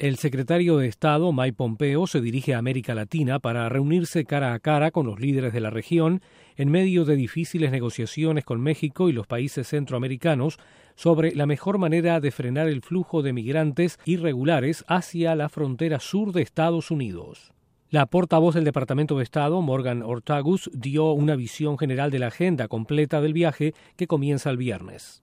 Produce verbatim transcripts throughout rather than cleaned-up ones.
El secretario de Estado, Mike Pompeo, se dirige a América Latina para reunirse cara a cara con los líderes de la región en medio de difíciles negociaciones con México y los países centroamericanos sobre la mejor manera de frenar el flujo de migrantes irregulares hacia la frontera sur de Estados Unidos. La portavoz del Departamento de Estado, Morgan Ortagus, dio una visión general de la agenda completa del viaje que comienza el viernes.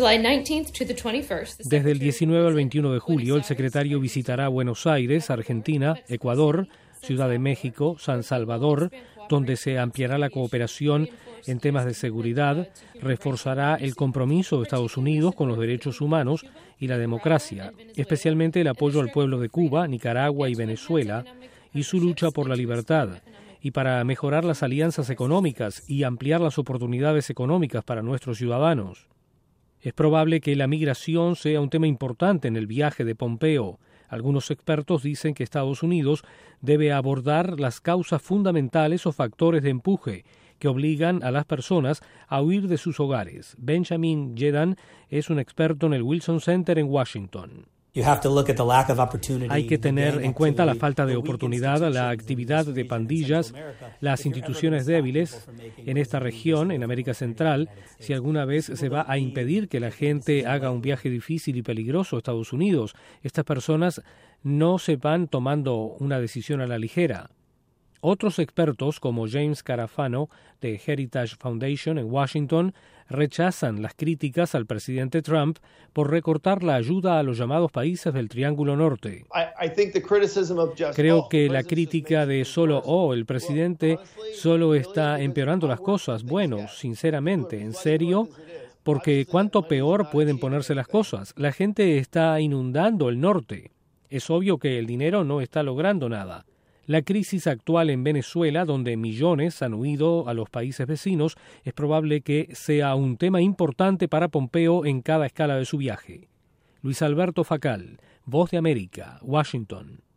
Desde el diecinueve al veintiuno de julio, el secretario visitará Buenos Aires, Argentina, Ecuador, Ciudad de México, San Salvador, donde se ampliará la cooperación en temas de seguridad, reforzará el compromiso de Estados Unidos con los derechos humanos y la democracia, especialmente el apoyo al pueblo de Cuba, Nicaragua y Venezuela, y su lucha por la libertad, y para mejorar las alianzas económicas y ampliar las oportunidades económicas para nuestros ciudadanos. Es probable que la migración sea un tema importante en el viaje de Pompeo. Algunos expertos dicen que Estados Unidos debe abordar las causas fundamentales o factores de empuje que obligan a las personas a huir de sus hogares. Benjamin Jedan es un experto en el Wilson Center en Washington. Hay que tener en cuenta la falta de oportunidad, la actividad de pandillas, las instituciones débiles en esta región, en América Central. Si alguna vez se va a impedir que la gente haga un viaje difícil y peligroso a Estados Unidos, estas personas no se van tomando una decisión a la ligera. Otros expertos, como James Carafano, de Heritage Foundation en Washington, rechazan las críticas al presidente Trump por recortar la ayuda a los llamados países del Triángulo Norte. Creo que la crítica de solo, oh, el presidente solo está empeorando las cosas. Bueno, sinceramente, ¿en serio? Porque ¿cuánto peor pueden ponerse las cosas? La gente está inundando el norte. Es obvio que el dinero no está logrando nada. La crisis actual en Venezuela, donde millones han huido a los países vecinos, es probable que sea un tema importante para Pompeo en cada escala de su viaje. Luis Alberto Facal, Voz de América, Washington.